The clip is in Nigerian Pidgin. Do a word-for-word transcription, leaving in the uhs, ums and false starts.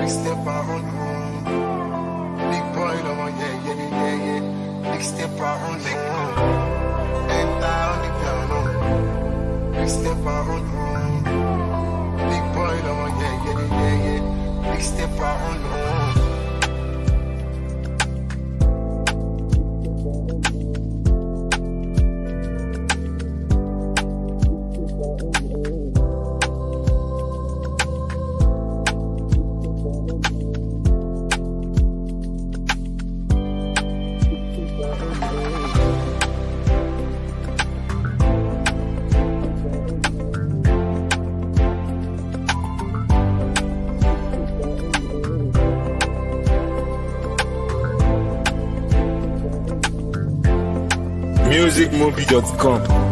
Big step out on home. Big boy, no more, yeah, yeah, yeah, yeah. Big step out on home. And down the piano. Big step out on home. Big boy, no more, yeah, yeah, yeah, yeah. Big step out on home. music movie dot com